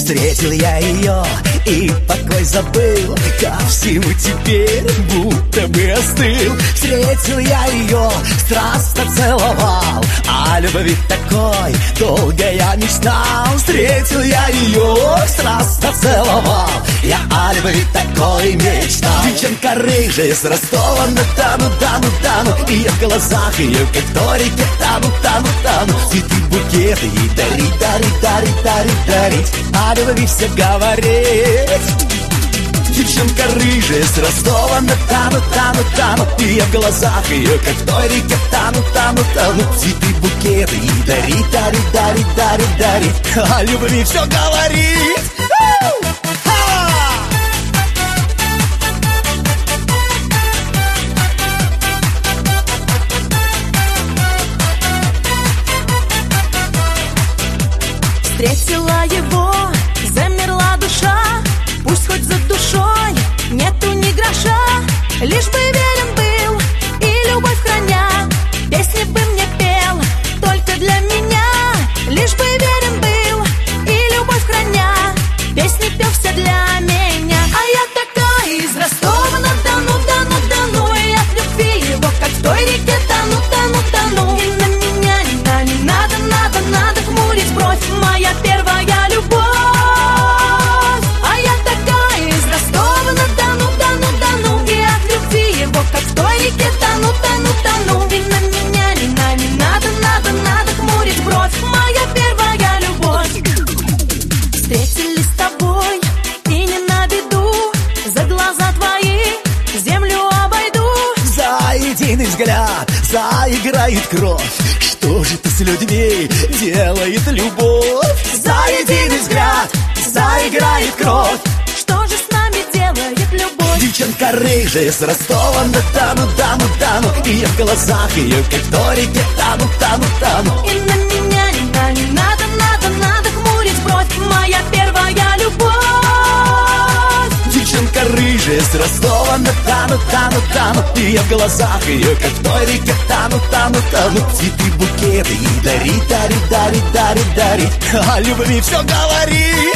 Встретил я ее и покой забыл, ко всему теперь будто бы остыл. Встретил я ее, страстно целовал, о любви такой долго я мечтал. Встретил я ее, страстно целовал, я о любви такой мечтал. Девчонка рыжая с Ростова-на-Дону, Дону. И я в глазах ее, как Торики, тану. Цветы, букеты ей дарить, о любви все говорить. Девчонка рыжая с Ростова-на-Дону, и я в глазах ее, как в той реке, тану. Цветы, букеты ей дарить, о любви все говорит. Встретила его, замерла душа, пусть хоть за душой нету ни гроша, лишь бы верен был и любовь храня, песни бы мне пел только для меня. Лишь бы верен был и любовь храня, песни пел все для меня. А я такая из Ростова-на-Дону, и от любви его, как в той реке, тану. И на меня не надо хмурить бровь, моя первая любовь. А я такая из Ростова-на-Дону, и от любви его, как в той реке, тану. И на меня не надо хмурить бровь, моя первая любовь. Встретились с тобой, и не на беду, за глаза твои землю обойду. За единый взгляд заиграет кровь, что же ты с людьми делает любовь? За единый взгляд заиграет кровь, что же с нами делает любовь? Девчонка рыжая с Ростова-на-Дону, и я в глазах ее, как в той реке, тану. И на меня не надо хмурить бровь, моя первая любовь. Девчонка рыжая с Ростова-на-Дону, и я в глазах ее, как в той реке, тану. Цветы, букеты ей дарить, о любви все говорит.